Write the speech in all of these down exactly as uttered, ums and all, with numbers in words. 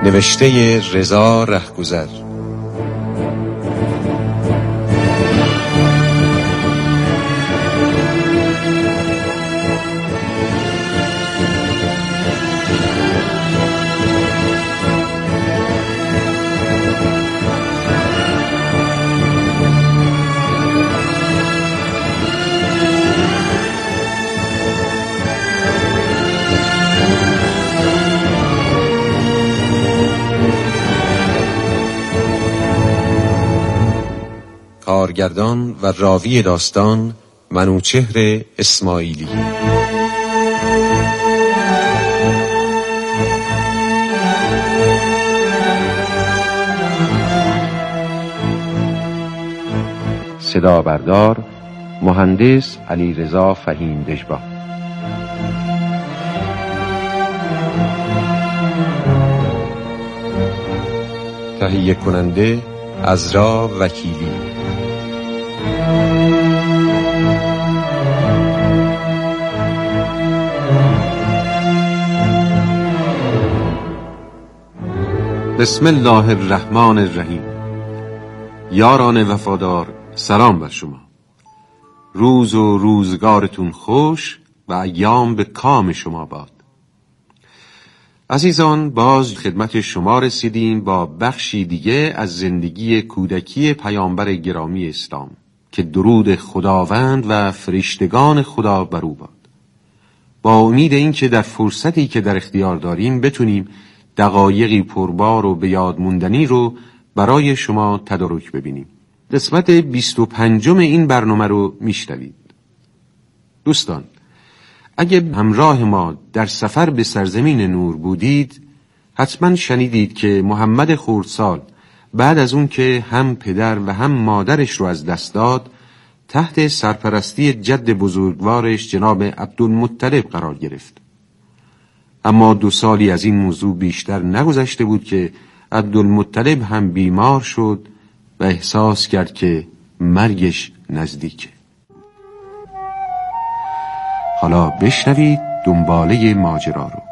نوشته رضا رهگذر. کارگردان و راوی داستان منوچهر اسماعیلی. صدا بردار مهندس علیرضا فهیم دژبا. تهیه کننده عزرا وکیلی. بسم الله الرحمن الرحیم. یاران وفادار، سلام بر شما. روز و روزگارتون خوش و ایام به کام شما باد. عزیزان، باز خدمت شما رسیدیم با بخشی دیگه از زندگی کودکی پیامبر گرامی اسلام که درود خداوند و فرشتگان خدا بر او باد. با امید این که در فرصتی که در اختیار داریم بتونیم دقایقی پربار و به یاد موندنی رو برای شما تدارک ببینیم. قسمت بیست و پنجم این برنامه رو میشنوید. دوستان، اگه همراه ما در سفر به سرزمین نور بودید، حتما شنیدید که محمد خردسال بعد از اون که هم پدر و هم مادرش رو از دست داد، تحت سرپرستی جد بزرگوارش جناب عبدالمطلب قرار گرفت. اما دو سالی از این موضوع بیشتر نگذشته بود که عبدالمطلب هم بیمار شد و احساس کرد که مرگش نزدیکه. حالا بشنوید دنباله ماجرا رو.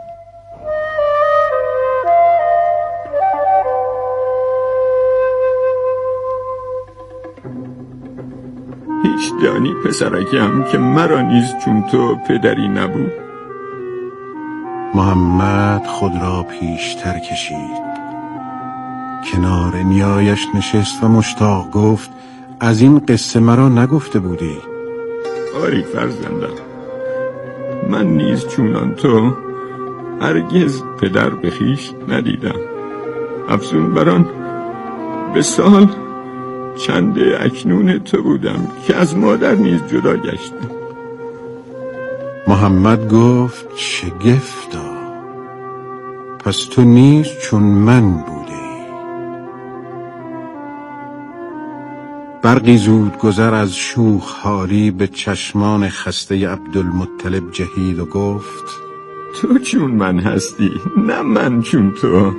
هیچ دانی پسرکم که مرا نیز چون تو پدری نبود. محمد خود را پیشتر کشید، کنار نیایش نشست و مشتاق گفت: از این قصه مرا نگفته بودی؟ آری فرزندم، من نیز چونان تو هرگز پدر به خویش ندیدم. افزون بران به سال چند اکنون تو بودم که از مادر نیز جدا گشتم. محمد گفت: شگفتا، پس تو نیز چون من بوده ای. برقی زود گذر از شوخ حالی به چشمان خسته عبدالمطلب جهید و گفت: تو چون من هستی، نه من چون تو.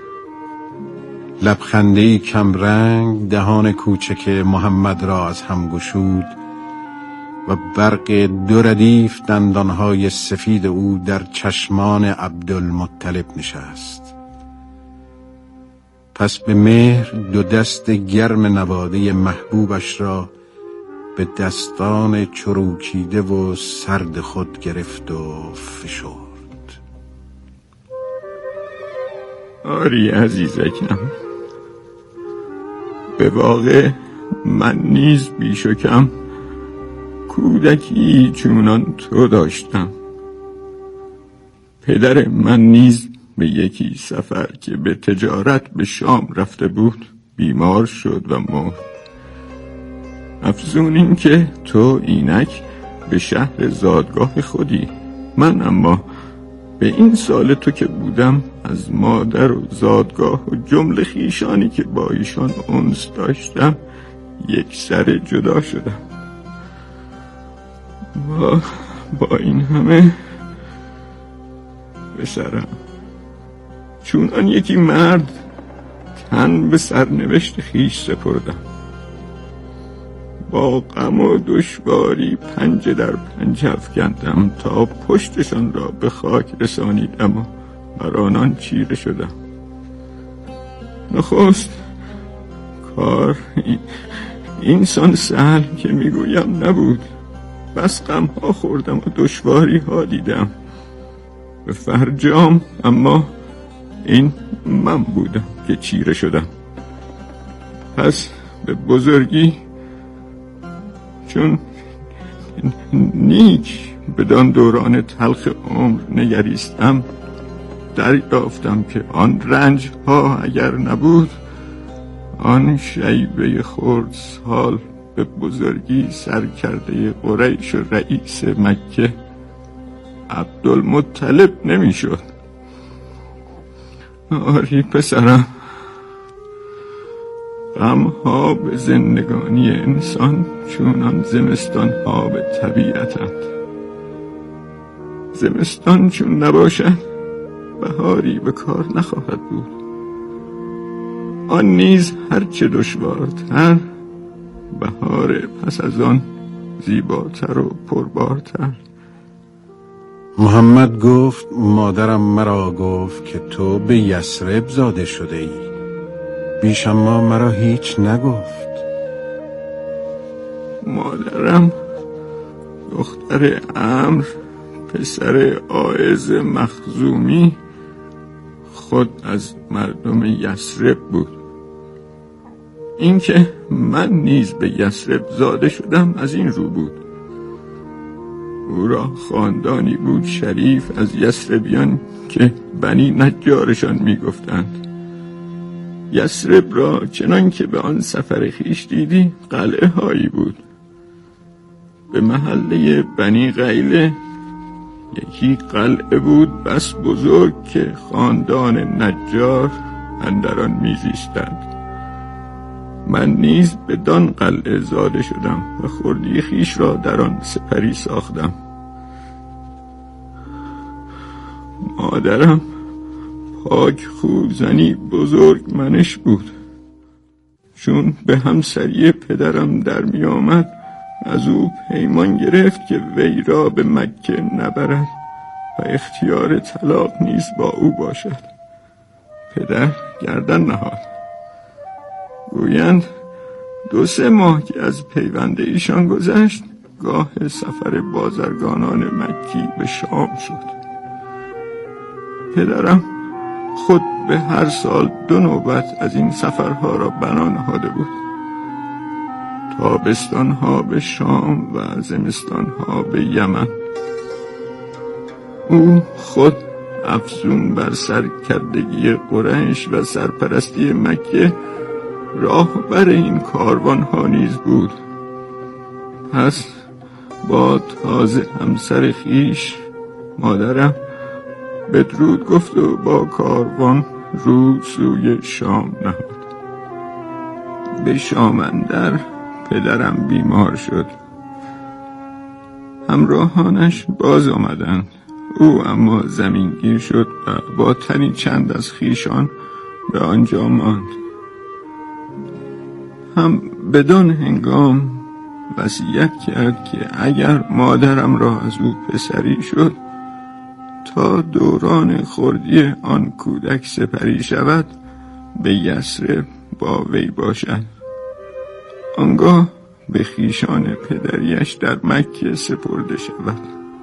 لبخنده‌ای کم رنگ دهان کوچک محمد را از هم گشود و برق دو ردیف دندانهای سفید او در چشمان عبدالمطلب نشست. پس به مهر دو دست گرم نواده محبوبش را به دستان چروکیده و سرد خود گرفت و فشرد. آری عزیزکم، به واقع من نیز بیش و کم کودکی چونان تو داشتم. پدر من نیز به یکی سفر که به تجارت به شام رفته بود بیمار شد و مرد. افزون این که تو اینک به شهر زادگاه خودی، من اما به این سال تو که بودم از مادر و زادگاه و جمله خیشانی که با ایشان انس داشتم یک سر جدا شدم. با, با این همه پسرم، چون آن یکی مرد تن به سرنوشت خیش سپردم. با غم و دشواری پنجه در پنجه افکندم تا پشتشان را به خاک رسانیدم و بر آنان چیره شدم. نخست کار اینسان سهل که میگویم نبود. بس غمها خوردم و دشواری ها دیدم به فرجام، اما این من بودم که چیره شدم. پس به بزرگی چون نیک بدان دوران تلخ عمر نگریستم، دریافتم که آن رنج ها اگر نبود، آن شیبه خردسال به بزرگی سرکرده قریش و رئیس مکه عبدالمطلب نمیشد. آری پسرم، غمها به زندگانی انسان چونان زمستان ها به طبیعتند. زمستان چون نباشد بهاری به کار نخواهد بود. آن نیز هرچه دشوارتر، بهار پس از آن زیباتر و پربارتر. محمد گفت مادرم مرا گفت که تو به یثرب زاده شده ای، بیش اما مرا هیچ نگفت. مادرم دختر عمرو پسر عائض مخزومی خود از مردم یثرب بود. اینکه من نیز به یثرب زاده شدم از این رو بود. او را خاندانی بود شریف از یثربیان که بنی نجارشان می گفتند. یثرب را چنان که به آن سفر خویش دیدی قلعه هایی بود. به محله بنی غیله یکی قلعه بود بس بزرگ که خاندان نجار اندران میزیستند. من نیز به دان قلعه زاده شدم و خردی خویش را در آن سپری ساختم. مادرم پاک خوزنی بزرگ منش بود. چون به همسری پدرم در می آمد از او پیمان گرفت که وی را به مکه نبرد و اختیار طلاق نیز با او باشد. پدر گردن نهاد. گویند دو سه ماه که از پیوند ایشان گذشت، گاه سفر بازرگانان مکی به شام شد. پدرم خود به هر سال دو نوبت از این سفرها را بنا نهاده بود. تابستانها به شام و زمستانها به یمن. او خود افزون بر سرکردگی قریش و سرپرستی مکه راهبر این کاروانها نیز بود. پس با تازه همسر خویش مادرم بدرود گفت و با کاروان رو سوی شام نهاد. به شام اندر پدرم بیمار شد. همراهانش باز آمدند. او اما زمینگیر شد و با تنی چند از خویشان به آنجا ماند. هم بدان هنگام وصیت کرد که اگر مادرم را از او پسری شد، تا دوران خردی آن کودک سپری شود به یثرب با وی باشد. آنگاه به خویشان پدریش در مکه سپرده شود.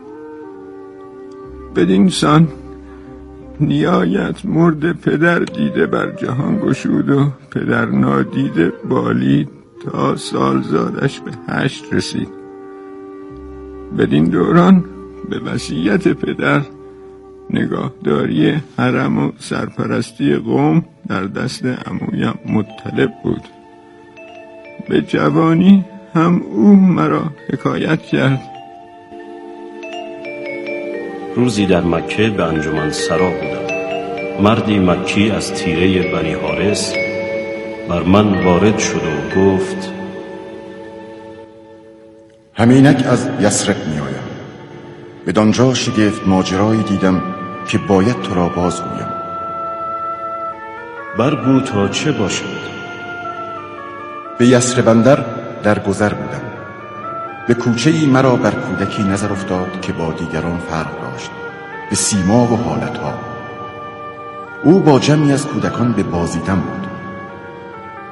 بدین سان نیایت مرد پدر دیده بر جهان گشود و پدر نادیده بالید تا سالزادش به هشت رسید. بدین دوران به وصیت پدر نگاهداری حرم و سرپرستی قوم در دست عمویم مطلب بود. به جوانی هم او مرا حکایت کرد. روزی در مکه به انجمن سرا بودم. مردی مکی از تیره بنی حارس بر من وارد شد و گفت همینک از یثرب می آیم. بدانجا شگفت ماجرایی دیدم که باید تو را بازگویم. برگو تا چه باشد؟ به یثرب اندر در گذر بودم. به کوچه‌ای مرا بر کودکی نظر افتاد که با دیگران فرق داشت به سیما و حالتها. او با جمعی از کودکان به بازیدن بود.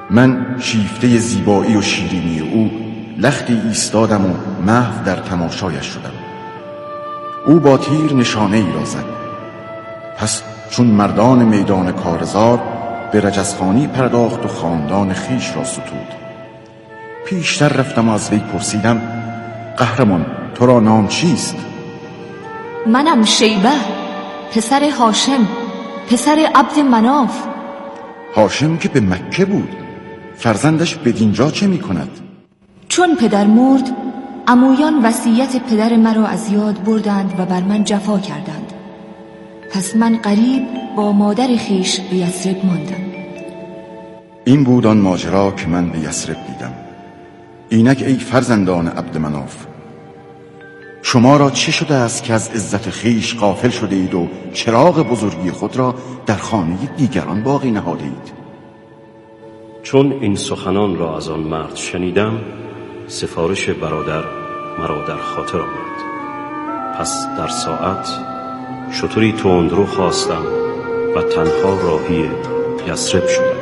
من شیفته زیبایی و شیرینی او لختی ایستادم و محو در تماشایش شدم. او با تیر نشانه ای را زد. پس چون مردان میدان کارزار به رجزخانی پرداخت و خاندان خیش را ستود. پیشتر رفتم و از وی پرسیدم قهرمان تو را نام چیست؟ منم شیبه، پسر هاشم، پسر عبد مناف. هاشم که به مکه بود، فرزندش بدینجا چه می کند؟ چون پدر مرد، عمویان وصیت پدر مرا از یاد بردند و بر من جفا کردند. پس من غریب با مادر خیش به یثرب ماندم. این بود آن ماجرا که من به یثرب دیدم. اینک ای فرزندان عبد مناف، شما را چه شده است که از عزت خیش غافل شده اید و چراغ بزرگی خود را در خانه دیگران باقی نهاده اید؟ چون این سخنان را از آن مرد شنیدم، سفارش برادر مرا در خاطر آمد. پس در ساعت شتری تندرو خواستم و تنها راهی یثرب شدم.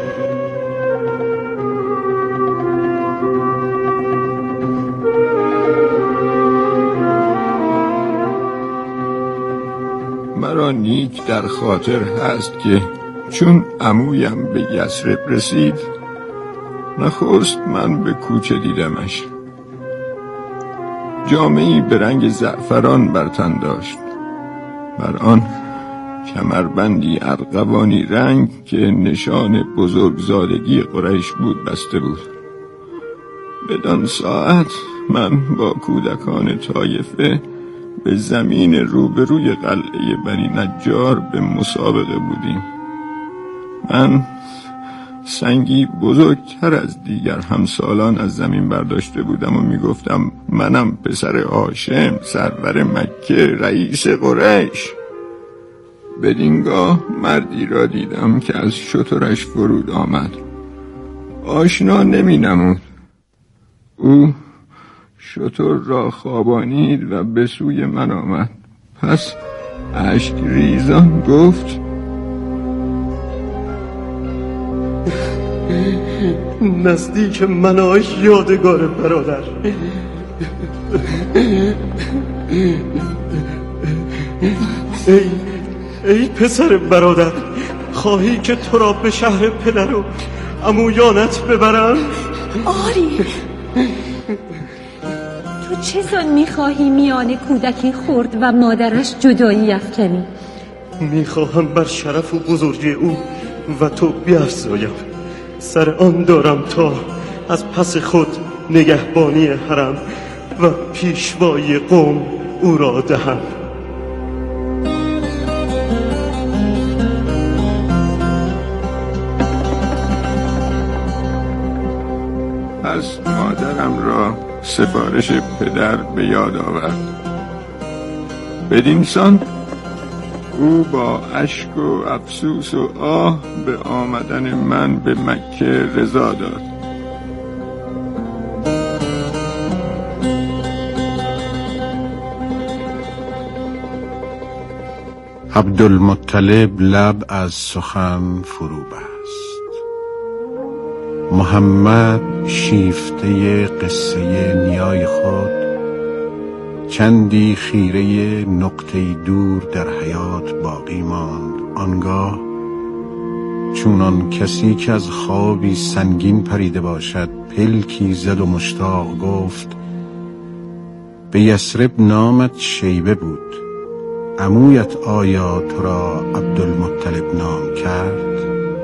مرا نیک در خاطر هست که چون عمویم به یثرب رسید، نخست من به کوچه دیدمش. جامه‌ای به رنگ زعفران بر تن داشت، بر آن کمربندی ارغوانی رنگ که نشان بزرگزادگی قریش بود بسته بود. بدان ساعت من با کودکان طایفه به زمین روبروی قلعه بنی نجار به مسابقه بودیم. من سنگی بزرگتر از دیگر همسالان از زمین برداشته بودم و میگفتم منم پسر هاشم، سرور مکه، رئیس قریش. بدینگاه مردی را دیدم که از شترش فرود آمد. آشنا نمی نمود. او شتر را خوابانید و به سوی من آمد. پس اشک ریزان گفت نزدیک من آی یادگار برادر. ای ای پسر برادر، خواهی که تو را به شهر پدر و عمویانت ببرم؟ آری، تو چه زن میخواهی میان کودکی خرد و مادرش جدایی افکنی؟ میخواهم بر شرف و بزرگی او و تو بیفزایم. سر آن دارم تا از پس خود نگهبانی حرم و پیشوای قوم او را دهم. پس مادرم را سفارش پدر به یاد آورد. بدینسان او با اشک و افسوس و آه به آمدن من به مکه رضا داد. عبدالمطلب لب از سخن فرو بست. محمد شیفته قصه نیای خود چندی خیره نقطه دور در حیات باقی ماند. آنگاه چونان کسی که از خوابی سنگین پریده باشد پلکی زد و مشتاق گفت به یثرب نامت شیبه بود، عمویت آیا تو را عبدالمطلب نام کرد؟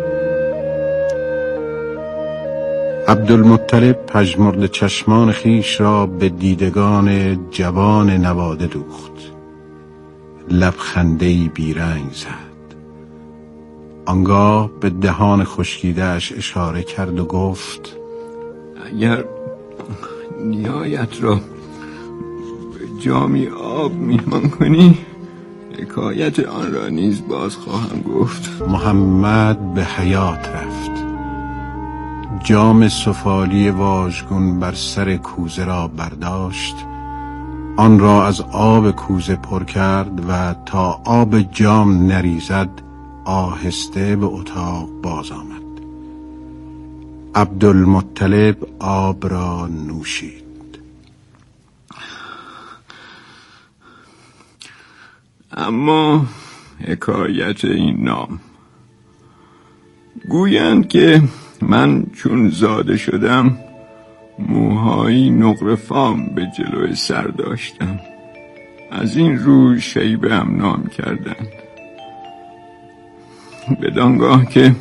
عبدالمطلب پژمرده چشمان خیش را به دیدگان جوان نواده دوخت. لبخنده‌ای بیرنگ زد. آنگاه به دهان خشکیده‌اش اشاره کرد و گفت اگر نیایت را به جامی آب میهمان کنی، حکایت آن را نیز باز خواهم گفت. محمد به حیات رفت. جام سفالی واژگون بر سر کوزه را برداشت، آن را از آب کوزه پر کرد و تا آب جام نریزد آهسته به اتاق باز آمد. عبدالمطلب آب را نوشید. اما حکایت این نام، گویند که من چون زاده شدم موهایی نقره فام به جلوی سر داشتم، از این رو شیبه هم نام کردند. بدانگاه که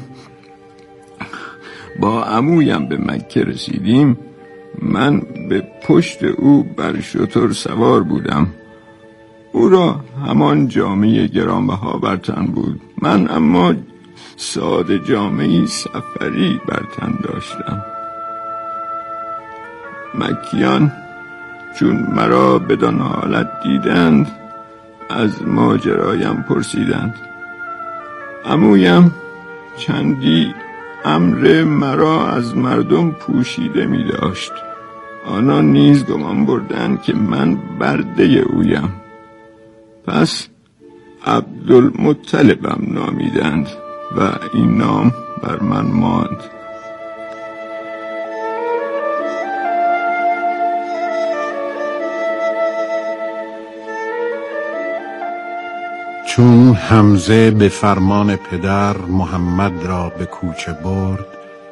با عمویم به مکه رسیدیم، من به پشت او بر شتر سوار بودم. او را همان جامه گرانبها بر تن بود، من اما ساده جامه‌ای سفری بر تن داشتم. مکیان چون مرا بدان حالت دیدند از ماجرایم پرسیدند. عمویم چندی امر مرا از مردم پوشیده می داشت. آنان نیز گمان بردند که من برده اویم، پس عبدالمطلبم نامیدند و این نام بر من ماند. چون حمزه به فرمان پدر محمد را به کوچه برد،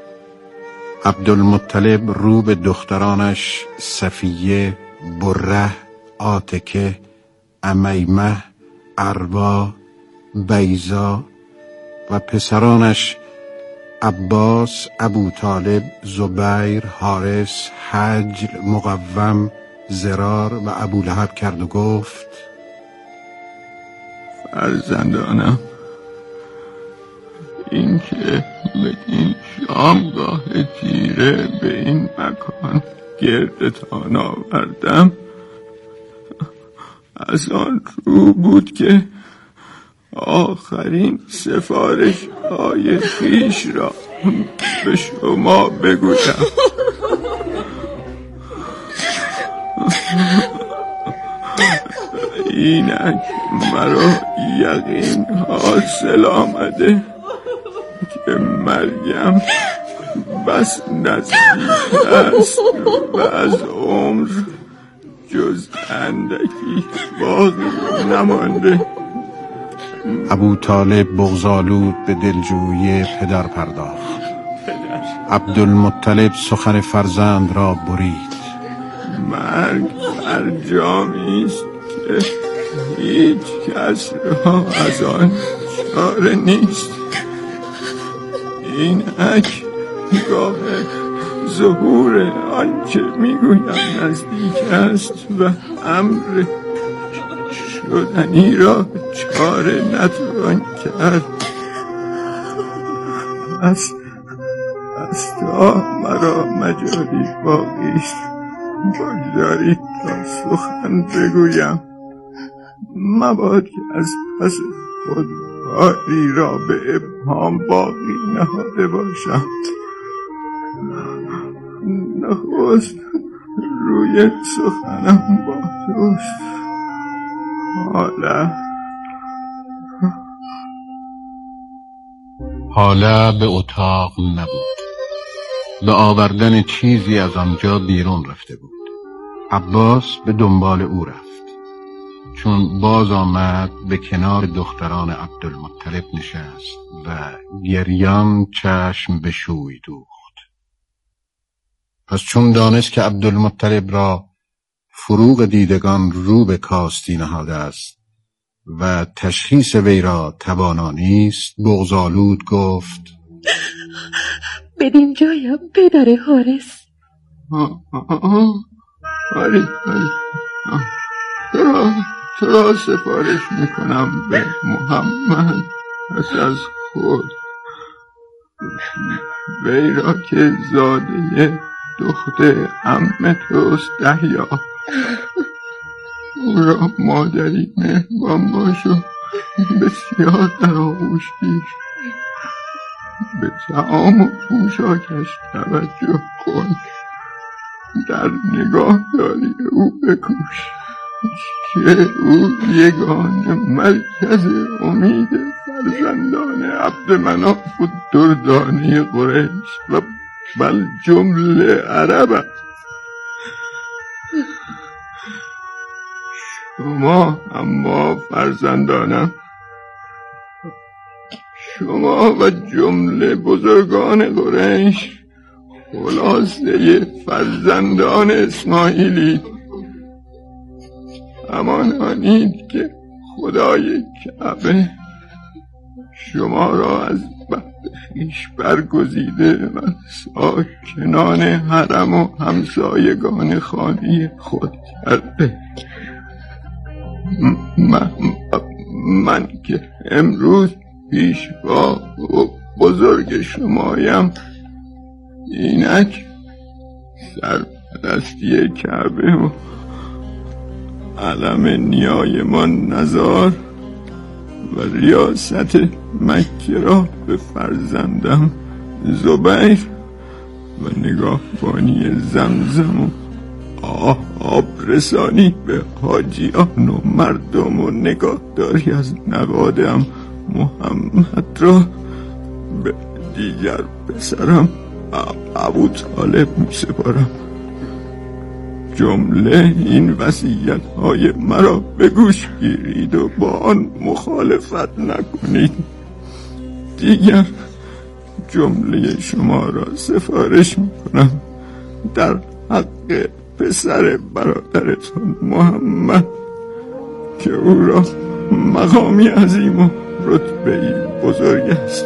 عبدالمطلب رو به دخترانش صفیه، بره، عاتکه، امیمه، عربا، بیضا و پسرانش عباس، ابوطالب، زبیر، حارس، حجل، مقوم، زرار و ابولهب کرد و گفت: فرزندانم، این که به این شامگاه تیره به این مکان گردتان آوردم، از آن رو بود که آخرین سفارش های خویش را به شما بگویم. اینک مرا یقین حاصل آمده که مرگم بس نزدیک است و از عمر جز اندکی باقی نمانده. ابوطالب بغض‌آلود به دلجویی پدر پرداخت. عبدالمطلب سخن فرزند را برید. مرگ فرجامی است که هیچ کس را از آن چاره نیست. اینک گاه ظهور آنچه میگویم نزدیک است و امر شدنی را چاره نتوان کرد. از از تا مرا مجالی باقی است، بگذارید تا سخن بگویم، مباد که از پس خود کاری را به ابهام باقی نهاده باشم. نخست روی سخنم با توست. حالا حالا به اتاق نبود. به آوردن چیزی از آنجا بیرون رفته بود. عباس به دنبال او رفت. چون باز آمد به کنار دختران عبدالمطلب نشست و گریان چشم به شوی دوخت. پس چون دانست که عبدالمطلب را فروغ دیدگان رو به کاستی نهاده است و تشخیص وی را توانا نیست، بغض‌آلود گفت: بدین جایم پدر حارس. آری آری ترا ترا سفارش میکنم به محمد پس از خود، وی را که زاده دختر عم توست دهیا. او را مادری مهربان باش و بسیار در آغوش گیر. به طعام و پوشاکش توجه کن، در نگاهداری او بکوش که او یگانه مرکز امید فرزندان عبد مناف و دردانه قریش و بل جمله عرب. شما اما فرزندانم، شما و جمله بزرگان قریش خلاصه فرزندان اسماعیلی، همانانید که خدای کعبه شما را از بحر خویش برگزیده و ساکنان حرم و همسایگان خانه خود کرده. من, من که امروز پیشوا و بزرگ شمایم، اینک سرپرستی کعبه و علم نیایمان نزار و ریاست مکه را به فرزندم زبیر و نگاهبانی زمزم و آب رسانی به حاجیان و مردم و نگاهداری از نوادم محمد را به دیگر پسرم ابو طالب می سپارم. جمله این وصیت های مرا به گوش گیرید و با آن مخالفت نکنید. دیگر جمله شما را سفارش می کنم در حق پسر برادرتان محمد که او را مقامی عظیم و رتبه‌ای بزرگ است.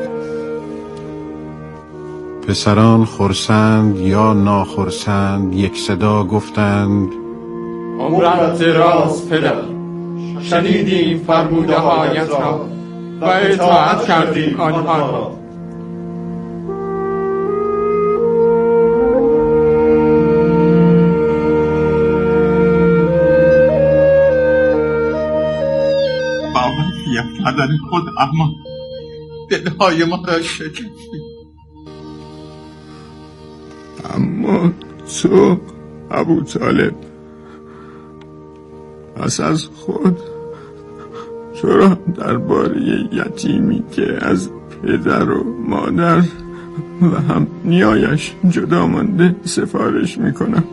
پسران خرسند یا ناخرسند یک صدا گفتند عمرت دراز پدر، شنیدیم فرموده هایت را و اطاعت کردیم آنها را. با وصیت کردن خود اما دلهای ما را شکستی. اما تو ابو طالب پس از خود تو را درباره یتیمی که از پدر و مادر و هم نیایش جدا مانده سفارش میکنم.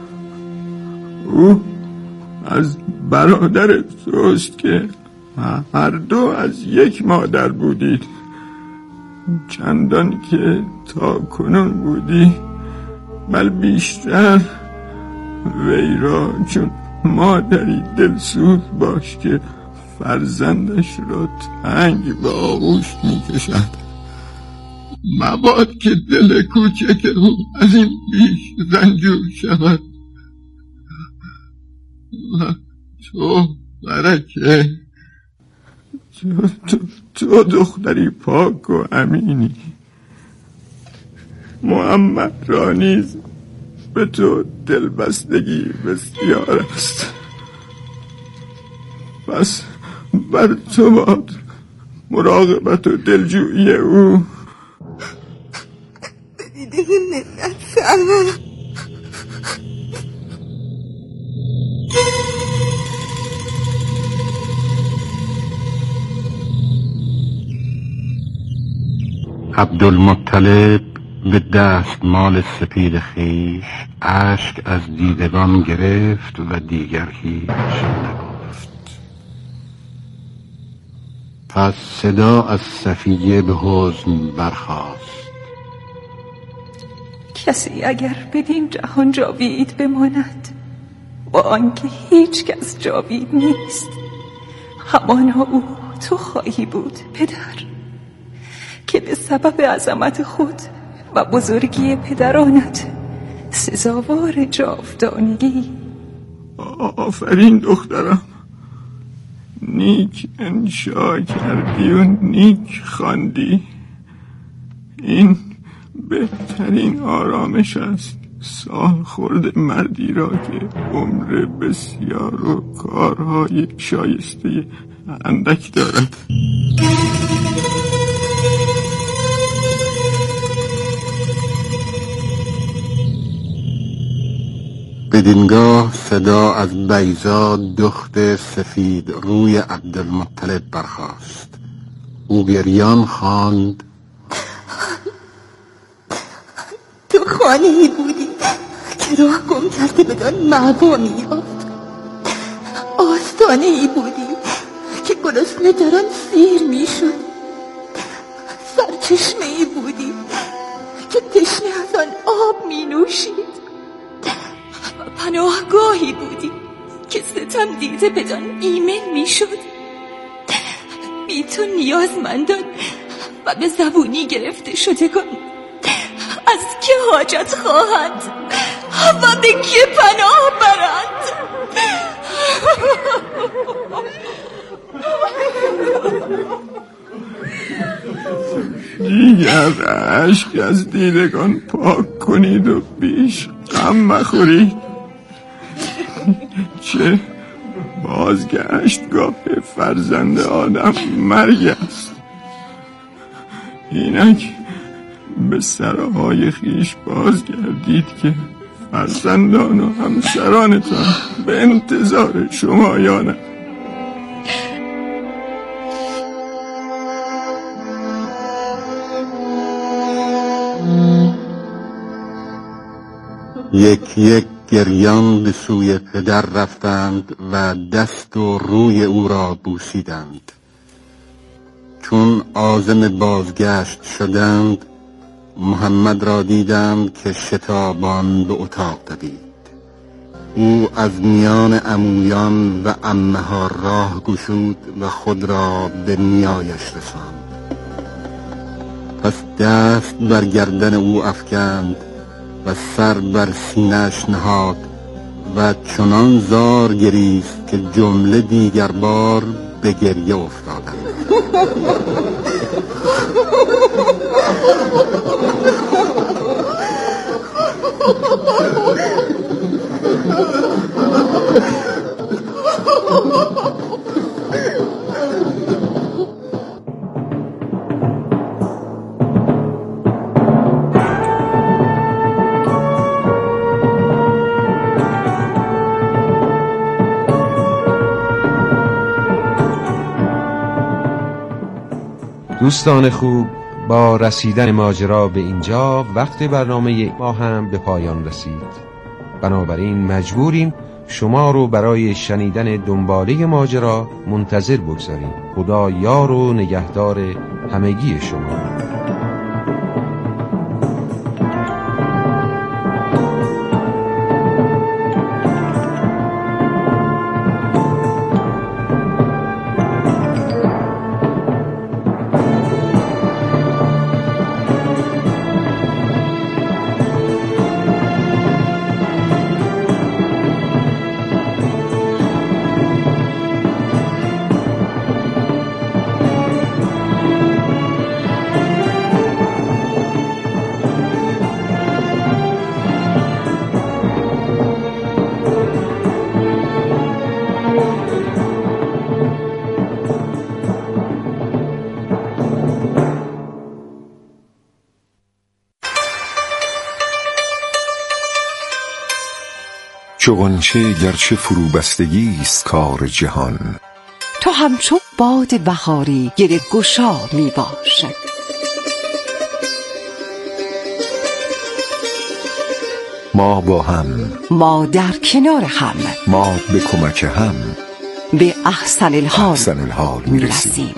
او از برادر توست که هر دو از یک مادر بودید، چندان که تا کنون بودی، بل بیشتر وی را چون مادری دلسوز باش که فرزندش را تنگ به آغوش می کشد. مباد که دل کوچک او از این بیش رنجور شود. و تو برکه، تو, تو, تو دختری پاک و امینی. محمد را نیز به تو دلبستگی بسیار است، پس بر تو باد مراقبت و دلجویی او. دیگه منت سرمانم. عبدالمطلب به دستمال سپید خیش اشک از دیدگان گرفت و دیگر هیچ نگفت. پس صدا از صفیه به حزن برخاست. کسی اگر بدین جهان جاوید بماند، با آنکه هیچ کس جاوید نیست، همانا او تو خواهی بود پدر، که به سبب عظمت خود و بزرگی پدرانت سزاوار جاودانگی. آفرین دخترم، نیک انشا کردی و نیک خواندی. این بهترین آرامش است، سال خورد مردی را که عمر بسیار و کارهای شایسته اندک دارد. بدینگاه صدا از بیضا دخت سفید روی عبدالمطلب برخاست. او گریان خواند: دخترم خانه ای بودی که راه گم کرده بدان معوا می‌یافت. آستانه ای بودی که گرسنه در آن سیر میشد. سرچشمه ای بودی که تشنه از آن آب می نوشید. و پناهگاهی بودی که ستم دیده بدان ایمن می شد. بی تو نیازمندان و به زبونی گرفته شدگان از که حاجت خواهند و به که پناه برند. دیگر عشق از دیدگان پاک کنید و بیش غم مخورید. چه بازگشتگاه فرزند آدم مرگ است. اینک به سرهای خیش بازگردید که فرزندان و همسرانتان به انتظار شمایانند. یک یک گریان به سوی پدر رفتند و دست و روی او را بوسیدند. چون عازم بازگشت شدند محمد را دیدند که شتابان به اتاق دوید. او از میان عمویان و عمه ها راه گشود و خود را به نیایش رساند. پس دست بر گردن او افکند و سر بر سینه‌اش نهاد و چنان زار گریست که جمله دیگر بار به گریه افتادند. دوستان خوب، با رسیدن ماجرا به اینجا وقت برنامه ما هم به پایان رسید. بنابراین مجبوریم شما رو برای شنیدن دنباله ماجرا منتظر بگذاریم. خدا یار و نگهدار همگی شما. چو غنچه گرچه فرو بستگی است کار جهان، تو همچو باد بهاری گره گشا می باش. ما با هم، ما در کنار هم، ما به کمک هم به احسن الحال, احسن الحال می رسیم.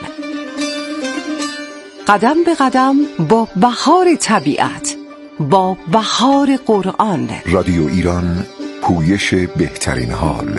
قدم به قدم با بهار طبیعت، با بهار قرآن. رادیو ایران، پویش بهترین حال.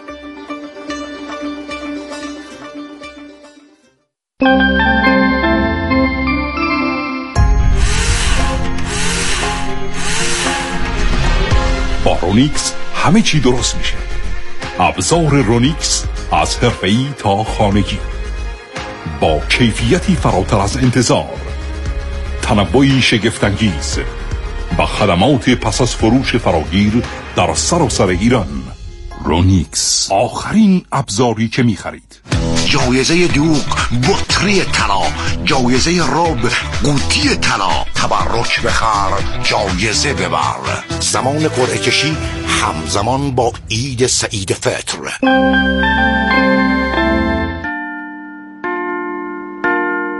با رونیکس همه چی درست میشه. ابزار رونیکس از حرفه‌ای تا خانگی، با کیفیتی فراتر از انتظار، تنوعی شگفت‌انگیز و خدمات پس از فروش فراگیر در سراسر ایران. رونیکس، آخرین ابزاری که می‌خرید. جایزه دوغ بطری طلا، جایزه رب قوطی طلا. تبرک بخر، جایزه ببر. زمان قرعه کشی همزمان با عید سعید فطر.